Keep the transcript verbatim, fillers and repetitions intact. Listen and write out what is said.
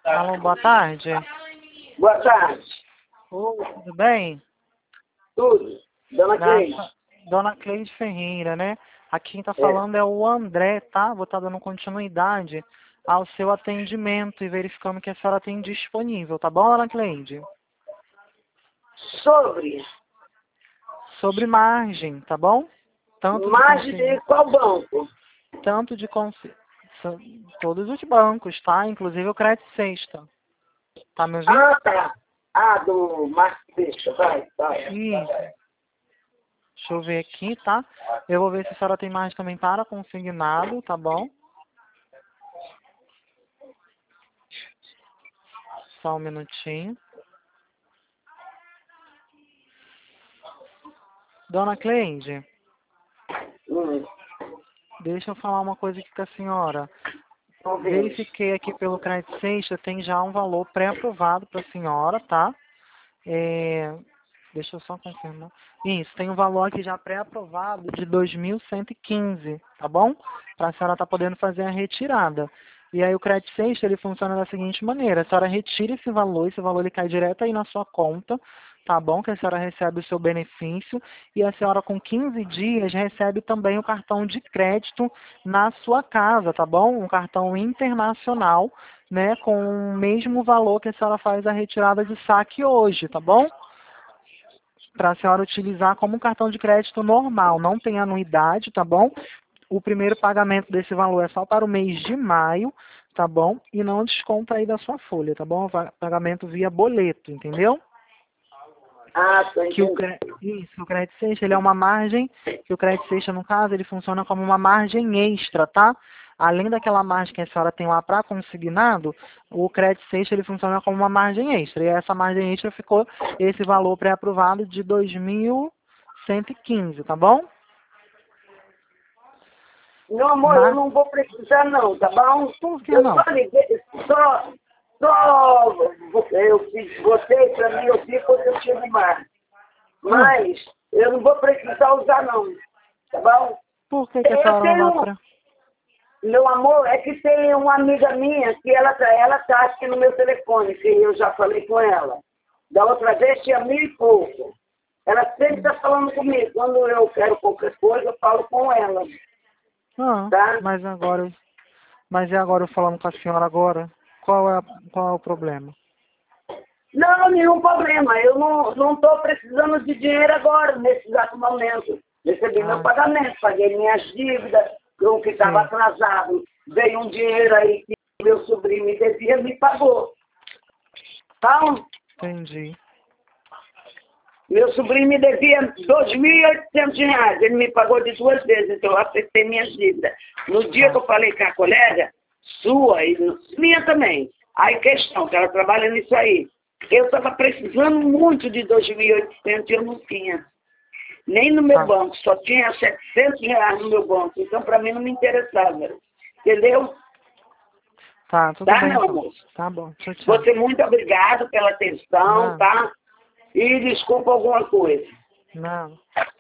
Alô, boa tarde. Boa tarde. Oi, tudo bem? Tudo. Dona Cleide. Graça- Dona Cleide Ferreira, né? Aqui quem tá É. falando é o André, tá? Vou estar dando continuidade ao seu atendimento e verificando que a senhora tem disponível, tá bom, Dona Cleide? Sobre Sobre margem, tá bom? Tanto de margem consi- de qual banco? tanto de consi- são todos os bancos, tá? Inclusive o Crédito Sexta. Tá me ouvindo? Ah, tá. Ah, do Marcos Sexta. Vai, vai. Isso. Deixa eu ver aqui, tá? Eu vou ver se a senhora tem margem também para consignado, tá bom? Só um minutinho. Dona Cleide, Hum. deixa eu falar uma coisa aqui com a senhora. Tô vendo. Verifiquei aqui pelo Crédito Sexta, tem já um valor pré-aprovado para a senhora, tá? É, deixa eu só confirmar. Isso, tem um valor aqui já pré-aprovado de dois mil cento e quinze, tá bom? Para a senhora estar podendo fazer a retirada. E aí o Crédito Sexta, ele funciona da seguinte maneira: a senhora retira esse valor, esse valor ele cai direto aí na sua conta, tá bom? Que a senhora recebe o seu benefício e a senhora com quinze dias recebe também o cartão de crédito na sua casa, tá bom? Um cartão internacional, né, com o mesmo valor que a senhora faz a retirada de saque hoje, tá bom? Para a senhora utilizar como um cartão de crédito normal, não tem anuidade, tá bom? O primeiro pagamento desse valor é só para o mês de maio, tá bom? E não desconta aí da sua folha, tá bom? Va- Pagamento via boleto, entendeu? Ah, tô Que o entendendo. cre... Isso, o crédito sexta, ele é uma margem, que o crédito sexta, no caso, ele funciona como uma margem extra, tá? Além daquela margem que a senhora tem lá para consignado, o crédito sexta, ele funciona como uma margem extra. E essa margem extra ficou esse valor pré-aprovado de dois mil cento e quinze, tá bom? Meu amor, eu Mas, não vou precisar não, tá bom? por que Eu não? só liguei, só, só, eu fiz você pra mim, eu fiz porque eu tive mais. Hum, Mas eu não vou precisar usar não, tá bom? por que, que a Eu senhora não vai tenho, para... meu amor, é que tem uma amiga minha que ela, tá- ela tá aqui no meu telefone, que eu já falei com ela. Da outra vez tinha mil e pouco. Ela sempre está falando comigo. Quando eu quero qualquer coisa, eu falo com ela, Ah, tá? mas agora... Mas e agora eu falando com a senhora agora? Qual é, a- qual é o problema? Não, nenhum problema. Eu não não estou precisando de dinheiro agora, nesse exato momento. Recebi meu Ah, pagamento, paguei minhas dívidas, o que estava sim, atrasado. Veio um dinheiro aí que meu sobrinho me devia, me pagou. Então, entendi. meu sobrinho me devia dois mil e oitocentos reais. Ele me pagou de duas vezes, então eu acertei minhas dívidas. No dia Tá. que eu falei com a colega, sua e minha também, aí questão, que ela trabalha nisso aí. Eu estava precisando muito de dois mil e oitocentos e eu não tinha. Nem no meu Tá, banco, só tinha setecentos reais no meu banco. Então, para mim, não me interessava. Entendeu? tá, tudo Tá, bem meu então. amor? Tá bom, tchau, tchau. Você, muito obrigado pela atenção, Não, tá? E desculpa alguma coisa. não.